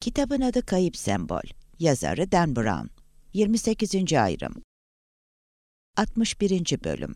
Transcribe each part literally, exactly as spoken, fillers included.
Kitabın adı Kayıp Sembol. Yazarı Dan Brown. yirmi sekizinci ayrım. altmış birinci bölüm.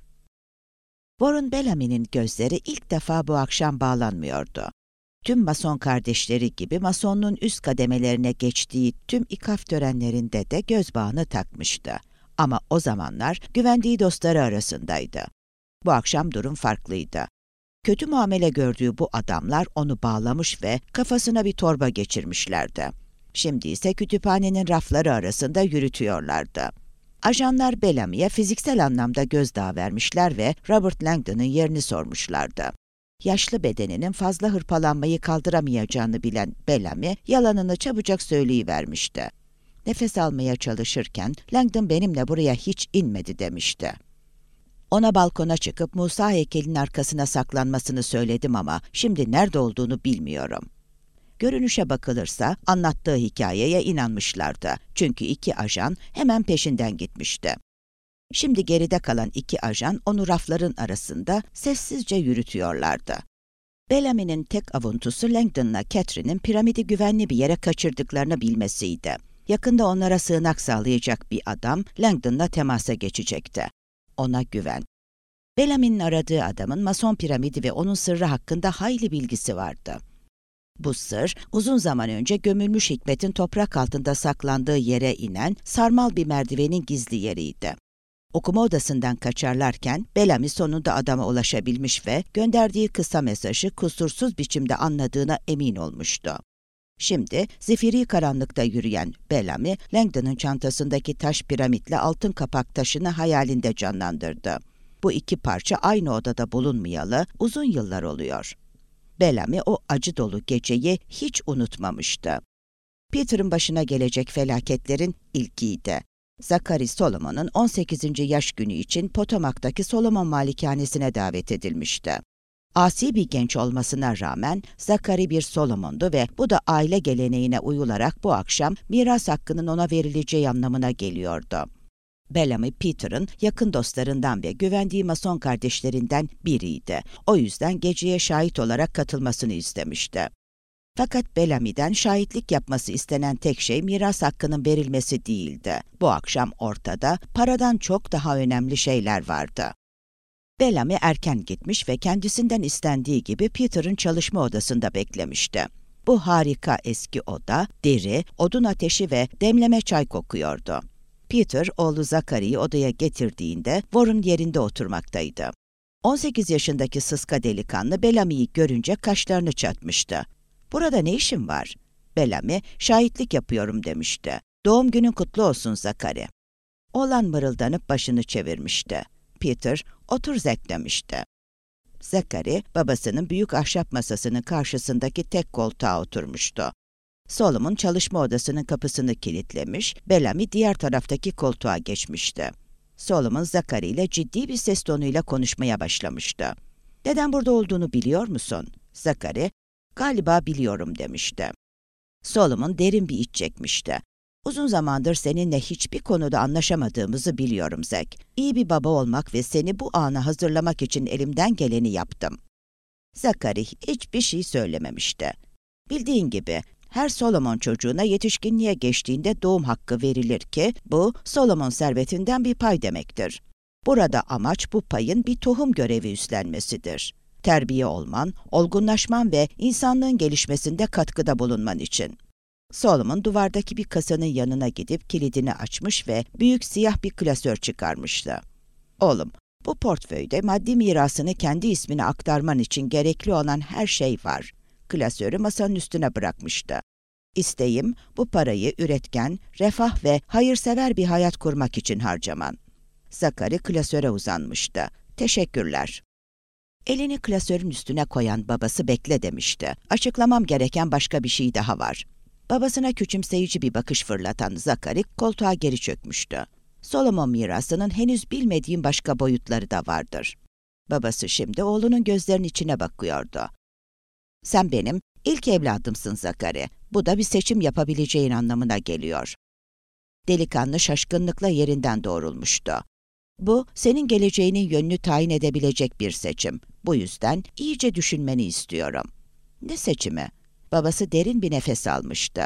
Warren Bellamy'nin gözleri ilk defa bu akşam bağlanmıyordu. Tüm Mason kardeşleri gibi Masonluğun üst kademelerine geçtiği tüm ikaf törenlerinde de göz bağını takmıştı. Ama o zamanlar güvendiği dostları arasındaydı. Bu akşam durum farklıydı. Kötü muamele gördüğü bu adamlar onu bağlamış ve kafasına bir torba geçirmişlerdi. Şimdi ise kütüphanenin rafları arasında yürütüyorlardı. Ajanlar Bellamy'ye fiziksel anlamda gözdağı vermişler ve Robert Langdon'ın yerini sormuşlardı. Yaşlı bedeninin fazla hırpalanmayı kaldıramayacağını bilen Bellamy, yalanını çabucak söyleyivermişti. Nefes almaya çalışırken, Langdon benimle buraya hiç inmedi demişti. Ona balkona çıkıp Musa heykelinin arkasına saklanmasını söyledim ama şimdi nerede olduğunu bilmiyorum. Görünüşe bakılırsa anlattığı hikayeye inanmışlardı. Çünkü iki ajan hemen peşinden gitmişti. Şimdi geride kalan iki ajan onu rafların arasında sessizce yürütüyorlardı. Bellamy'nin tek avuntusu Langdon'la Catherine'in piramidi güvenli bir yere kaçırdıklarını bilmesiydi. Yakında onlara sığınak sağlayacak bir adam Langdon'la temasa geçecekti. Ona güven. Bellamy'nin aradığı adamın Mason piramidi ve onun sırrı hakkında hayli bilgisi vardı. Bu sır, uzun zaman önce gömülmüş hikmetin toprak altında saklandığı yere inen sarmal bir merdivenin gizli yeriydi. Okuma odasından kaçarlarken Bellamy sonunda adama ulaşabilmiş ve gönderdiği kısa mesajı kusursuz biçimde anladığına emin olmuştu. Şimdi zifiri karanlıkta yürüyen Bellamy, Langdon'ın çantasındaki taş piramitle altın kapak taşını hayalinde canlandırdı. Bu iki parça aynı odada bulunmayalı uzun yıllar oluyor. Bellamy o acı dolu geceyi hiç unutmamıştı. Peter'ın başına gelecek felaketlerin ilkiydi. Zachary Solomon'un on sekizinci yaş günü için Potomac'taki Solomon malikanesine davet edilmişti. Asi bir genç olmasına rağmen Zachary bir Solomon'du ve bu da aile geleneğine uyularak bu akşam miras hakkının ona verileceği anlamına geliyordu. Bellamy, Peter'ın yakın dostlarından ve güvendiği Mason kardeşlerinden biriydi. O yüzden geceye şahit olarak katılmasını istemişti. Fakat Bellamy'den şahitlik yapması istenen tek şey miras hakkının verilmesi değildi. Bu akşam ortada paradan çok daha önemli şeyler vardı. Bellamy erken gitmiş ve kendisinden istendiği gibi Peter'ın çalışma odasında beklemişti. Bu harika eski oda, deri, odun ateşi ve demleme çay kokuyordu. Peter, oğlu Zachary'yi odaya getirdiğinde Warren yerinde oturmaktaydı. on sekiz yaşındaki sıska delikanlı Bellamy'yi görünce kaşlarını çatmıştı. "Burada ne işin var?" Bellamy, "Şahitlik yapıyorum." demişti. "Doğum günün kutlu olsun Zachary." Oğlan mırıldanıp başını çevirmişti. Peter, "Otur Zack." demişti. Zachary, babasının büyük ahşap masasının karşısındaki tek koltuğa oturmuştu. Solomon çalışma odasının kapısını kilitlemiş, Bellamy diğer taraftaki koltuğa geçmişti. Solomon, Zachary ile ciddi bir ses tonuyla konuşmaya başlamıştı. "Neden burada olduğunu biliyor musun?" Zachary, "Galiba biliyorum." demişti. Solomon derin bir iç çekmişti. "Uzun zamandır seninle hiçbir konuda anlaşamadığımızı biliyorum Zack. İyi bir baba olmak ve seni bu ana hazırlamak için elimden geleni yaptım." Zachary hiçbir şey söylememişti. Bildiğin gibi, her Solomon çocuğuna yetişkinliğe geçtiğinde doğum hakkı verilir ki, bu Solomon servetinden bir pay demektir. Burada amaç bu payın bir tohum görevi üstlenmesidir. Terbiye olman, olgunlaşman ve insanlığın gelişmesinde katkıda bulunman için. Solomon duvardaki bir kasanın yanına gidip kilidini açmış ve büyük siyah bir klasör çıkarmıştı. "Oğlum, bu portföyde maddi mirasını kendi ismine aktarman için gerekli olan her şey var." Klasörü masanın üstüne bırakmıştı. "İsteğim, bu parayı üretken, refah ve hayırsever bir hayat kurmak için harcaman." Zachary klasöre uzanmıştı. "Teşekkürler." Elini klasörün üstüne koyan babası "Bekle." demişti. "Açıklamam gereken başka bir şey daha var." Babasına küçümseyici bir bakış fırlatan Zachary koltuğa geri çökmüştü. "Solomon mirasının henüz bilmediğim başka boyutları da vardır." Babası şimdi oğlunun gözlerinin içine bakıyordu. "Sen benim ilk evladımsın Zachary. Bu da bir seçim yapabileceğin anlamına geliyor." Delikanlı şaşkınlıkla yerinden doğrulmuştu. "Bu, senin geleceğinin yönünü tayin edebilecek bir seçim. Bu yüzden iyice düşünmeni istiyorum." "Ne seçimi?" Babası derin bir nefes almıştı.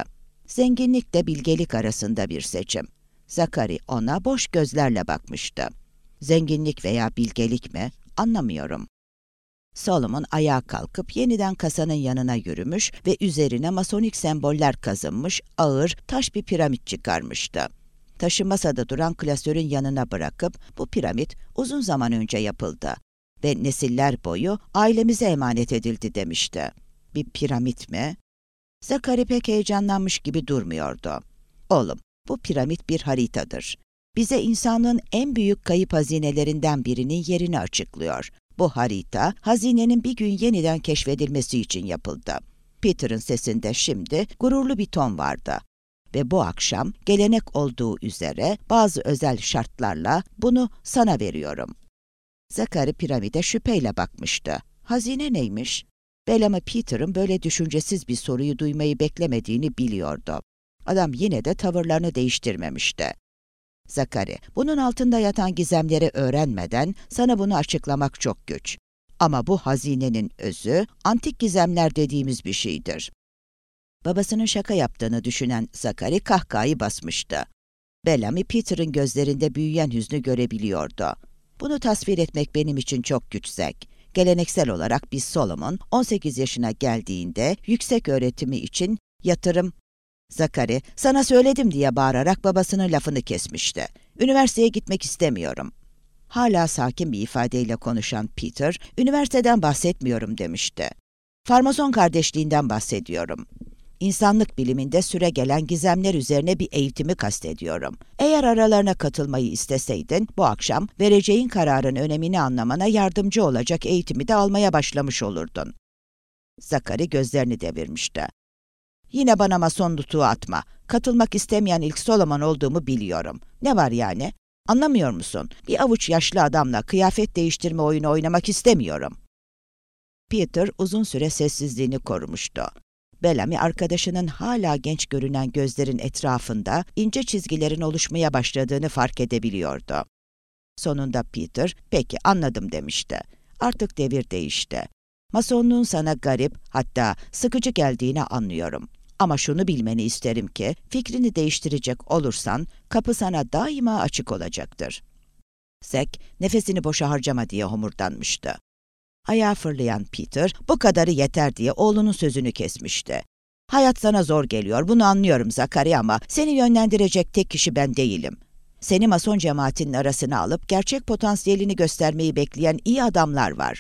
Zenginlikle bilgelik arasında bir seçim. Zakari ona boş gözlerle bakmıştı. Zenginlik veya bilgelik mi? Anlamıyorum. Solomon ayağa kalkıp yeniden kasanın yanına yürümüş ve üzerine masonik semboller kazınmış ağır taş bir piramit çıkarmıştı. Taşı masada duran klasörün yanına bırakıp bu piramit uzun zaman önce yapıldı ve nesiller boyu ailemize emanet edildi demişti. Bir piramit mi? Zakari pek heyecanlanmış gibi durmuyordu. Oğlum, bu piramit bir haritadır. Bize insanlığın en büyük kayıp hazinelerinden birinin yerini açıklıyor. Bu harita, hazinenin bir gün yeniden keşfedilmesi için yapıldı. Peter'ın sesinde şimdi gururlu bir ton vardı. Ve bu akşam gelenek olduğu üzere bazı özel şartlarla bunu sana veriyorum. Zakari piramide şüpheyle bakmıştı. Hazine neymiş? Bellamy Peter'ın böyle düşüncesiz bir soruyu duymayı beklemediğini biliyordu. Adam yine de tavırlarını değiştirmemişti. Zakari, bunun altında yatan gizemleri öğrenmeden sana bunu açıklamak çok güç. Ama bu hazinenin özü, antik gizemler dediğimiz bir şeydir. Babasının şaka yaptığını düşünen Zakari kahkahayı basmıştı. Bellamy Peter'ın gözlerinde büyüyen hüznü görebiliyordu. Bunu tasvir etmek benim için çok güç Zek. Geleneksel olarak biz Solomon, on sekiz yaşına geldiğinde yüksek öğretimi için yatırım... Zakari, sana söyledim diye bağırarak babasının lafını kesmişti. Üniversiteye gitmek istemiyorum. Hala sakin bir ifadeyle konuşan Peter, üniversiteden bahsetmiyorum demişti. Farmason kardeşliğinden bahsediyorum. İnsanlık biliminde süregelen gizemler üzerine bir eğitimi kastediyorum. Eğer aralarına katılmayı isteseydin, bu akşam vereceğin kararın önemini anlamana yardımcı olacak eğitimi de almaya başlamış olurdun. Zakari gözlerini devirmişti. Yine bana mason tutuğu atma. Katılmak istemeyen ilk Solomon olduğumu biliyorum. Ne var yani? Anlamıyor musun? Bir avuç yaşlı adamla kıyafet değiştirme oyunu oynamak istemiyorum. Peter uzun süre sessizliğini korumuştu. Bellamy arkadaşının hala genç görünen gözlerin etrafında ince çizgilerin oluşmaya başladığını fark edebiliyordu. Sonunda Peter, peki anladım demişti. Artık devir değişti. Masonluğun sana garip, hatta sıkıcı geldiğini anlıyorum. Ama şunu bilmeni isterim ki, fikrini değiştirecek olursan, kapı sana daima açık olacaktır. Zek, nefesini boşa harcama diye homurdanmıştı. Ayağa fırlayan Peter, bu kadarı yeter diye oğlunun sözünü kesmişti. Hayat sana zor geliyor, bunu anlıyorum Zakari ama seni yönlendirecek tek kişi ben değilim. Seni mason cemaatinin arasına alıp gerçek potansiyelini göstermeyi bekleyen iyi adamlar var.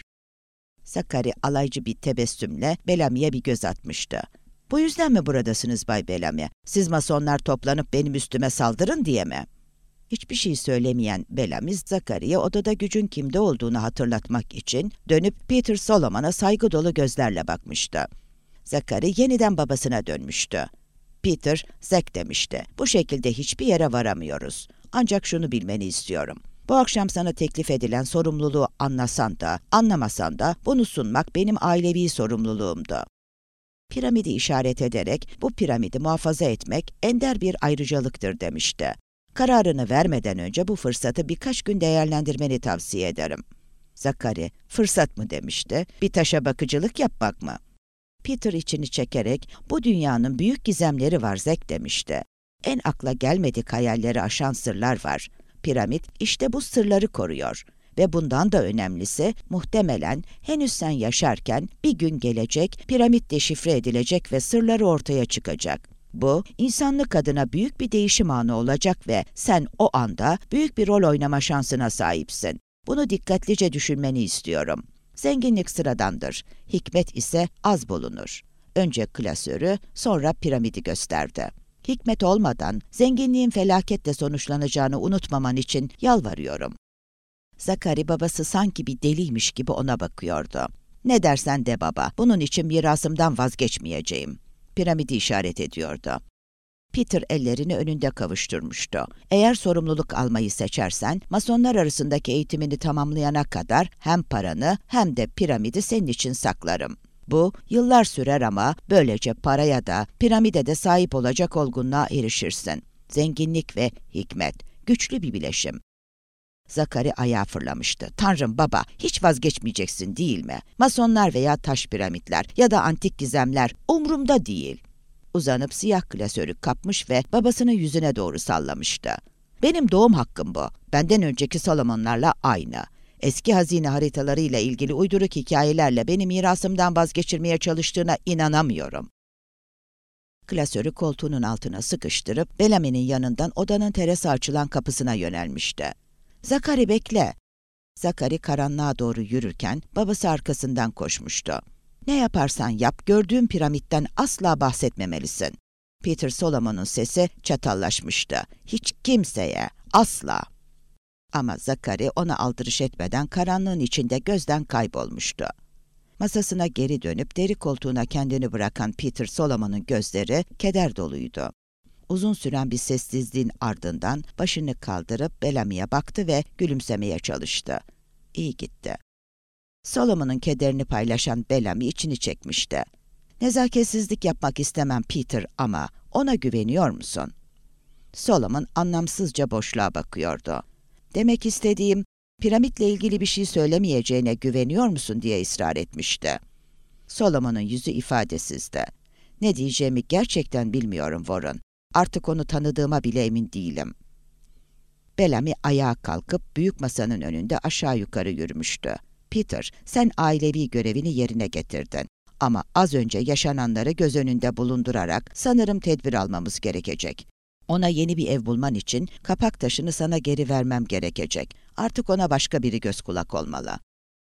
Zakari alaycı bir tebessümle Bellamy'ye bir göz atmıştı. Bu yüzden mi buradasınız Bay Bellamy? Siz masonlar toplanıp benim üstüme saldırın diye mi? Hiçbir şey söylemeyen Bellamy, Zakari'ye odada gücün kimde olduğunu hatırlatmak için dönüp Peter Solomon'a saygı dolu gözlerle bakmıştı. Zakari yeniden babasına dönmüştü. Peter, Zek demişti. Bu şekilde hiçbir yere varamıyoruz. Ancak şunu bilmeni istiyorum. Bu akşam sana teklif edilen sorumluluğu anlasan da, anlamasan da bunu sunmak benim ailevi sorumluluğumdu. Piramidi işaret ederek bu piramidi muhafaza etmek ender bir ayrıcalıktır demişti. Kararını vermeden önce bu fırsatı birkaç gün değerlendirmeni tavsiye ederim. Zakari, fırsat mı demişti, bir taşa bakıcılık yapmak mı? Peter içini çekerek, bu dünyanın büyük gizemleri var Zek demişti. En akla gelmedik hayalleri aşan sırlar var. Piramit işte bu sırları koruyor. Ve bundan da önemlisi, muhtemelen henüz sen yaşarken bir gün gelecek, piramit deşifre edilecek ve sırları ortaya çıkacak. Bu, insanlık adına büyük bir değişim anı olacak ve sen o anda büyük bir rol oynama şansına sahipsin. Bunu dikkatlice düşünmeni istiyorum. Zenginlik sıradandır, hikmet ise az bulunur. Önce klasörü, sonra piramidi gösterdi. Hikmet olmadan zenginliğin felaketle sonuçlanacağını unutmaman için yalvarıyorum. Zakari babası sanki bir deliymiş gibi ona bakıyordu. Ne dersen de baba, bunun için mirasımdan vazgeçmeyeceğim. Piramidi işaret ediyordu. Peter ellerini önünde kavuşturmuştu. Eğer sorumluluk almayı seçersen, masonlar arasındaki eğitimini tamamlayana kadar hem paranı hem de piramidi senin için saklarım. Bu, yıllar sürer ama böylece paraya da, piramide de sahip olacak olgunluğa erişirsin. Zenginlik ve hikmet, güçlü bir bileşim. Zakari ayağa fırlamıştı. Tanrım baba, hiç vazgeçmeyeceksin değil mi? Masonlar veya taş piramitler ya da antik gizemler umrumda değil. uzanıp siyah klasörü kapmış ve babasının yüzüne doğru sallamıştı. "Benim doğum hakkım bu. Benden önceki Solomonlarla aynı. Eski hazine haritalarıyla ilgili uyduruk hikayelerle beni mirasımdan vazgeçirmeye çalıştığına inanamıyorum." Klasörü koltuğunun altına sıkıştırıp Bellamy'nin yanından odanın terasa açılan kapısına yönelmişti. "Zakari, bekle!" Zakari karanlığa doğru yürürken babası arkasından koşmuştu. "Ne yaparsan yap, gördüğün piramitten asla bahsetmemelisin." Peter Solomon'un sesi çatallaşmıştı. "Hiç kimseye, asla!" Ama Zakari ona aldırış etmeden karanlığın içinde gözden kaybolmuştu. Masasına geri dönüp deri koltuğuna kendini bırakan Peter Solomon'un gözleri keder doluydu. Uzun süren bir sessizliğin ardından başını kaldırıp Bellamy'ye baktı ve gülümsemeye çalıştı. İyi gitti. Solomon'un kederini paylaşan Bellamy içini çekmişti. "Nezaketsizlik yapmak istemem Peter, ama ona güveniyor musun?" Solomon anlamsızca boşluğa bakıyordu. "Demek istediğim, piramitle ilgili bir şey söylemeyeceğine güveniyor musun?" diye ısrar etmişti. Solomon'un yüzü ifadesizdi. "Ne diyeceğimi gerçekten bilmiyorum Warren. Artık onu tanıdığıma bile emin değilim." Bellamy ayağa kalkıp büyük masanın önünde aşağı yukarı yürümüştü. "Peter, sen ailevi görevini yerine getirdin. Ama az önce yaşananları göz önünde bulundurarak sanırım tedbir almamız gerekecek. Ona yeni bir ev bulman için kapak taşını sana geri vermem gerekecek. Artık ona başka biri göz kulak olmalı."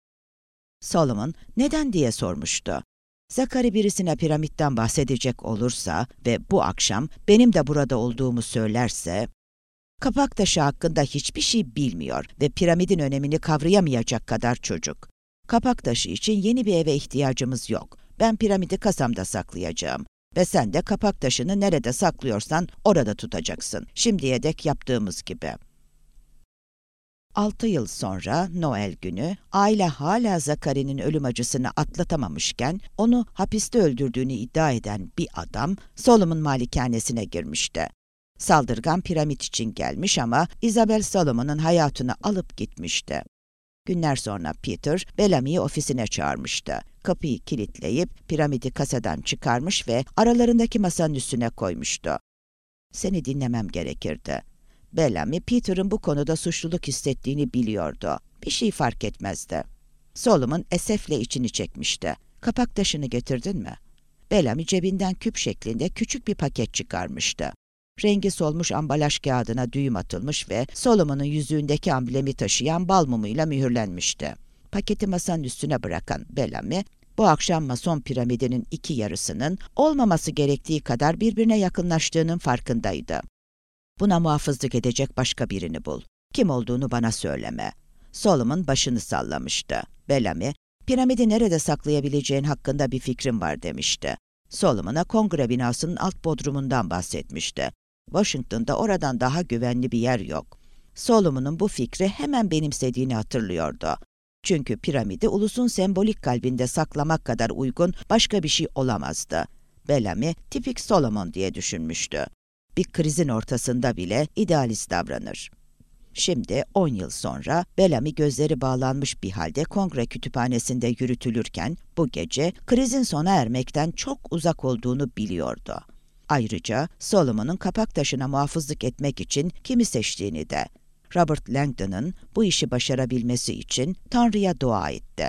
Solomon neden diye sormuştu. Zakari birisine piramitten bahsedecek olursa ve bu akşam benim de burada olduğumu söylerse, kapak taşı hakkında hiçbir şey bilmiyor ve piramidin önemini kavrayamayacak kadar çocuk. Kapak taşı için yeni bir eve ihtiyacımız yok. Ben piramidi kasamda saklayacağım ve sen de kapak taşını nerede saklıyorsan orada tutacaksın. Şimdiye dek yaptığımız gibi. Altı yıl sonra Noel günü, aile hala Zakari'nin ölüm acısını atlatamamışken onu hapiste öldürdüğünü iddia eden bir adam Solomon malikanesine girmişti. Saldırgan piramit için gelmiş ama Isabel Solomon'un hayatını alıp gitmişti. Günler sonra Peter, Bellamy'yi ofisine çağırmıştı. Kapıyı kilitleyip piramidi kasadan çıkarmış ve aralarındaki masanın üstüne koymuştu. "Seni dinlemem gerekirdi." Bellamy, Peter'ın bu konuda suçluluk hissettiğini biliyordu. Bir şey fark etmezdi. Solomon esefle içini çekmişti. "Kapak taşını getirdin mi?" Bellamy cebinden küp şeklinde küçük bir paket çıkarmıştı. Rengi solmuş ambalaj kağıdına düğüm atılmış ve Solomon'un yüzüğündeki amblemi taşıyan bal mumuyla mühürlenmişti. Paketi masanın üstüne bırakan Bellamy, bu akşam Mason piramidinin iki yarısının olmaması gerektiği kadar birbirine yakınlaştığının farkındaydı. "Buna muhafızlık edecek başka birini bul. Kim olduğunu bana söyleme." Solomon başını sallamıştı. Bellamy, "Piramidi nerede saklayabileceğin hakkında bir fikrim var," demişti. Solomon'a kongre binasının alt bodrumundan bahsetmişti. Washington'da oradan daha güvenli bir yer yok. Solomon'un bu fikri hemen benimsediğini hatırlıyordu. Çünkü piramidi ulusun sembolik kalbinde saklamak kadar uygun başka bir şey olamazdı. Bellamy, tipik Solomon diye düşünmüştü. Bir krizin ortasında bile idealist davranır. Şimdi on yıl sonra Bellamy gözleri bağlanmış bir halde kongre kütüphanesinde yürütülürken bu gece krizin sona ermekten çok uzak olduğunu biliyordu. Ayrıca Solomon'un kapak taşına muhafızlık etmek için kimi seçtiğini de. Robert Langdon'ın bu işi başarabilmesi için Tanrı'ya dua etti.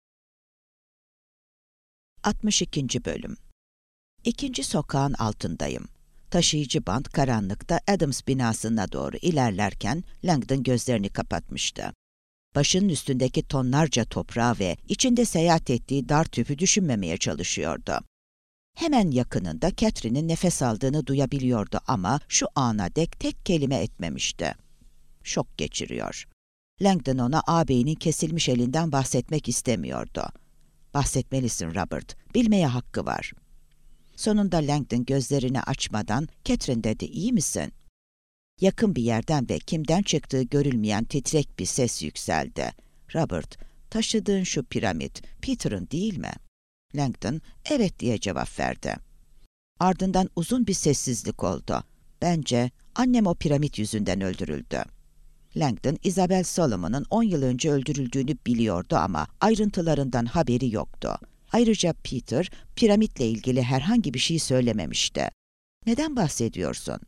altmış ikinci Bölüm. İkinci sokağın altındayım. Taşıyıcı bant karanlıkta Adams binasına doğru ilerlerken Langdon gözlerini kapatmıştı. Başının üstündeki tonlarca toprağı ve içinde seyahat ettiği dar tüpü düşünmemeye çalışıyordu. Hemen yakınında Catherine'in nefes aldığını duyabiliyordu ama şu ana dek tek kelime etmemişti. Şok geçiriyor. Langdon ona ağabeyinin kesilmiş elinden bahsetmek istemiyordu. "Bahsetmelisin Robert, bilmeye hakkı var." Sonunda Langdon gözlerini açmadan, "Catherine," dedi, "iyi misin?" Yakın bir yerden ve kimden çıktığı görülmeyen titrek bir ses yükseldi. "Robert, taşıdığın şu piramit, Peter'ın değil mi?" Langdon, "Evet," diye cevap verdi. Ardından uzun bir sessizlik oldu. "Bence annem o piramit yüzünden öldürüldü." Langdon, Isabel Solomon'un on yıl önce öldürüldüğünü biliyordu ama ayrıntılarından haberi yoktu. Ayrıca Peter, piramitle ilgili herhangi bir şey söylememişti. Neden bahsediyorsun?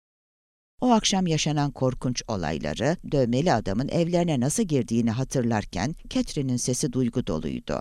O akşam yaşanan korkunç olayları, dövmeli adamın evlerine nasıl girdiğini hatırlarken Catherine'in sesi duygu doluydu.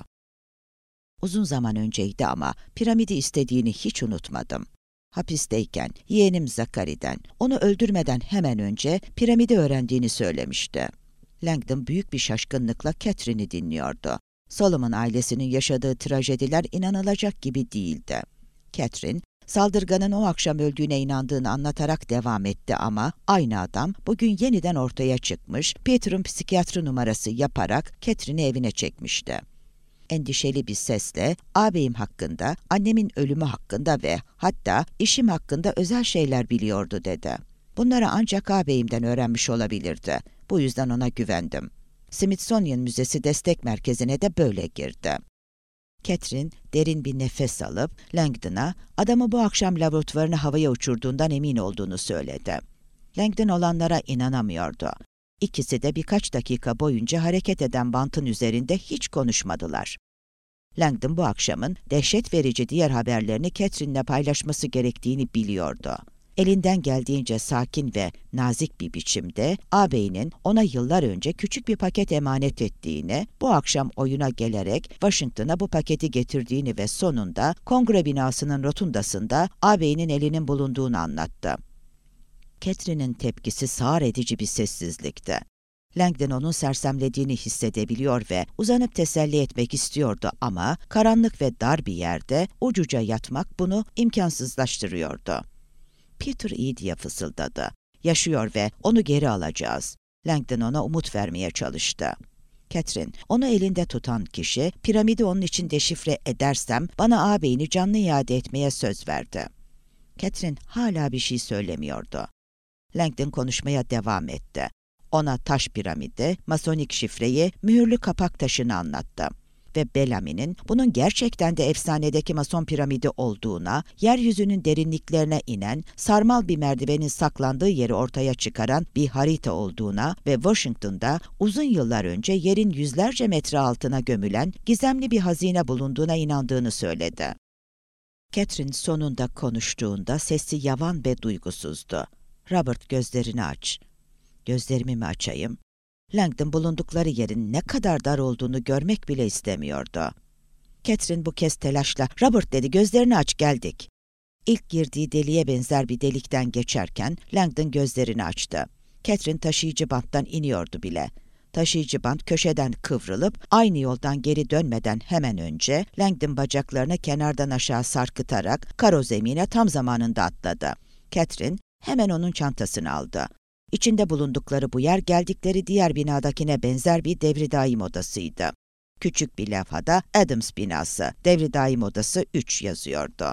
Uzun zaman önceydi ama piramidi istediğini hiç unutmadım. Hapisteyken yeğenim Zakari'den, onu öldürmeden hemen önce piramidi öğrendiğini söylemişti. Langdon büyük bir şaşkınlıkla Catherine'i dinliyordu. Solomon ailesinin yaşadığı trajediler inanılacak gibi değildi. Catherine, saldırganın o akşam öldüğüne inandığını anlatarak devam etti ama aynı adam bugün yeniden ortaya çıkmış, Peter'ın psikiyatri numarası yaparak Catherine'i evine çekmişti. Endişeli bir sesle ağabeyim hakkında, annemin ölümü hakkında ve hatta işim hakkında özel şeyler biliyordu dedi. Bunları ancak ağabeyimden öğrenmiş olabilirdi. Bu yüzden ona güvendim. Smithsonian Müzesi Destek Merkezi'ne de böyle girdi. Catherine derin bir nefes alıp Langdon'a adamı bu akşam laboratuvarını havaya uçurduğundan emin olduğunu söyledi. Langdon olanlara inanamıyordu. İkisi de birkaç dakika boyunca hareket eden bantın üzerinde hiç konuşmadılar. Langdon bu akşamın dehşet verici diğer haberlerini Catherine'le paylaşması gerektiğini biliyordu. Elinden geldiğince sakin ve nazik bir biçimde ağabeyinin ona yıllar önce küçük bir paket emanet ettiğini, bu akşam oyuna gelerek Washington'a bu paketi getirdiğini ve sonunda kongre binasının rotundasında ağabeyinin elinin bulunduğunu anlattı. Catherine'in tepkisi sağır edici bir sessizlikti. Langdon onun sersemlediğini hissedebiliyor ve uzanıp teselli etmek istiyordu ama karanlık ve dar bir yerde ucuca yatmak bunu imkansızlaştırıyordu. Peter iyi diye fısıldadı. Yaşıyor ve onu geri alacağız. Langdon ona umut vermeye çalıştı. Catherine, onu elinde tutan kişi, piramidi onun için deşifre edersem bana ağabeyini canlı iade etmeye söz verdi. Catherine hala bir şey söylemiyordu. Langdon konuşmaya devam etti. Ona taş piramidi, masonik şifreyi, mühürlü kapak taşını anlattı. Ve Bellamy'nin bunun gerçekten de efsanedeki mason piramidi olduğuna, yeryüzünün derinliklerine inen, sarmal bir merdivenin saklandığı yeri ortaya çıkaran bir harita olduğuna ve Washington'da uzun yıllar önce yerin yüzlerce metre altına gömülen gizemli bir hazine bulunduğuna inandığını söyledi. Catherine sonunda konuştuğunda sesi yavan ve duygusuzdu. Robert, gözlerini aç. Gözlerimi mi açayım? Langdon bulundukları yerin ne kadar dar olduğunu görmek bile istemiyordu. Catherine bu kez telaşla, Robert dedi, gözlerini aç, geldik. İlk girdiği deliğe benzer bir delikten geçerken Langdon gözlerini açtı. Catherine taşıyıcı banttan iniyordu bile. Taşıyıcı bant köşeden kıvrılıp aynı yoldan geri dönmeden hemen önce Langdon bacaklarını kenardan aşağı sarkıtarak karo zemine tam zamanında atladı. Catherine hemen onun çantasını aldı. İçinde bulundukları bu yer geldikleri diğer binadakine benzer bir devri daim odasıydı. Küçük bir levhada Adams binası, devri daim odası üç yazıyordu.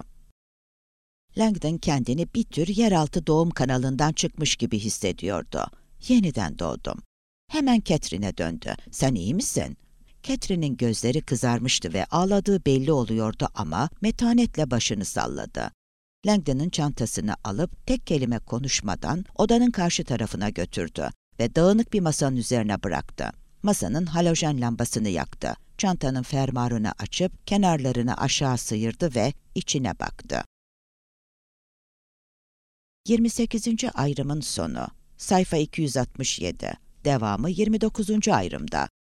Langdon kendini bir tür yeraltı doğum kanalından çıkmış gibi hissediyordu. Yeniden doğdum. Hemen Catherine'e döndü. Sen iyi misin? Catherine'in gözleri kızarmıştı ve ağladığı belli oluyordu ama metanetle başını salladı. Langdon'ın çantasını alıp tek kelime konuşmadan odanın karşı tarafına götürdü ve dağınık bir masanın üzerine bıraktı. Masanın halojen lambasını yaktı. Çantanın fermuarını açıp kenarlarını aşağı sıyırdı ve içine baktı. yirmi sekizinci ayrımın sonu. Sayfa iki yüz altmış yedi. Devamı yirmi dokuzuncu ayrımda.